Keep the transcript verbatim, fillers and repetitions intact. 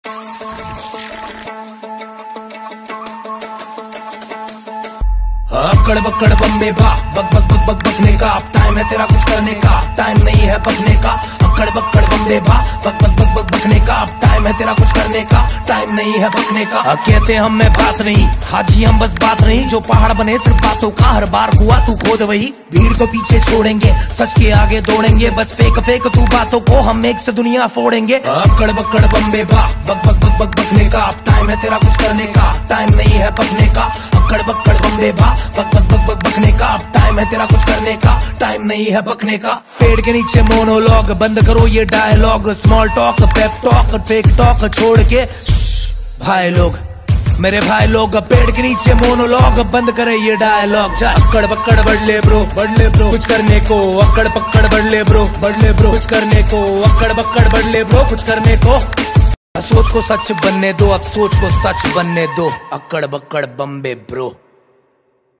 अक्कड़ बक्कड़ बम्बे बा बक बक बक बक बकने का, अब टाइम है तेरा कुछ करने का, टाइम नहीं है पकने का। अक्कड़ बक्कड़ बम्बे बा बक बक बक बक बकने का, अब टाइम है तेरा कुछ करने का, टाइम नहीं है बकने का। कहते हम में बात नहीं, हाजी हम बस बात नहीं, जो पहाड़ बने सिर्फ बातों का, हर बार हुआ तू खोद वही। भीड़ को पीछे छोड़ेंगे, सच के आगे दौड़ेंगे, बस फेक फेक तू बातों को, हम एक से दुनिया फोड़ेंगे। अक्कड़ बक्कड़ बम्बे बा बक बक बक बक बकने का, अब टाइम है तेरा कुछ करने का, टाइम नहीं है पकने का। अक्कड़ बक्कड़ बम्बे बा बक बक बक बक बकने का, अब टाइम है तेरा कुछ करने का, टाइम नहीं है बकने का। पेड़ के नीचे मोनोलॉग, बंद करो ये dialogue, small talk pep talk fake talk छोड़ के भाई लोग, मेरे भाई लोग। पेड़ के नीचे मोनोलॉग, बंद करे ये डायलॉग। अक्कड़ बक्कड़ बढ़ ले ब्रो, बढ़ ले ब्रो कुछ करने को, अक्कड़ पक्कड़ बढ़ ले ब्रो, बढ़ ले ब्रो कुछ करने को, अक्कड़ बक्कड़ बढ़ ले ब्रो कुछ करने को। सोच को सच बनने दो, अब सोच को सच बनने दो, अक्कड़ बक्कड़ बम्बे ब्रो।